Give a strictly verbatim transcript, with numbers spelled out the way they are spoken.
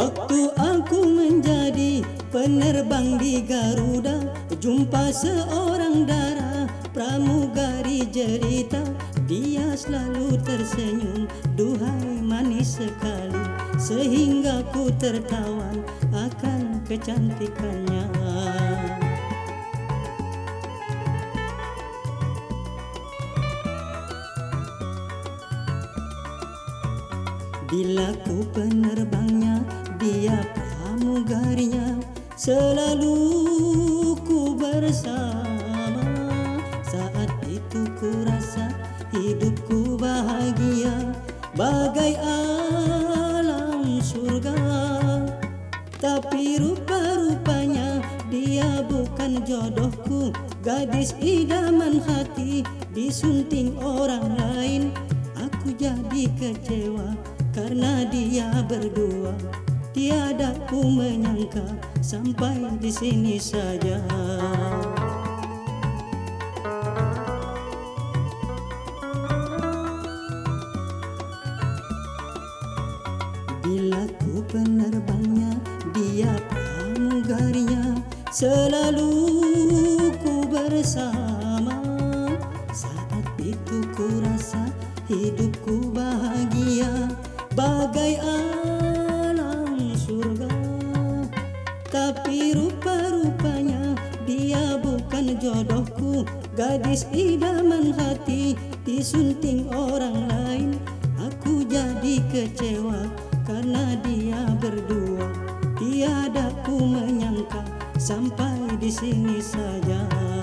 Waktu aku menjadi penerbang di Garuda, jumpa seorang dara pramugari jelita. Dia selalu tersenyum, duhai manis sekali, sehingga ku tertawan akan kecantikannya. Bila ku penerbangnya, dia pramugarinya, selalu ku bersama. Saat itu ku rasa hidupku bahagia, bagai alam surga. Tapi rupa-rupanya dia bukan jodohku, gadis idaman hati disunting orang lain. Aku jadi kecewa karena dia berdua. Tiada ku menyangka sampai di sini saja. Bila ku penerbangnya, dia pramugarinya, selalu ku bersama. Saat itu ku rasa hidupku bahagia, bagai alam surga. Tapi rupa-rupanya dia bukan jodohku, gadis idaman hati disunting orang lain. Aku jadi kecewa karena dia berdua. Tiada ku menyangka sampai di sini saja.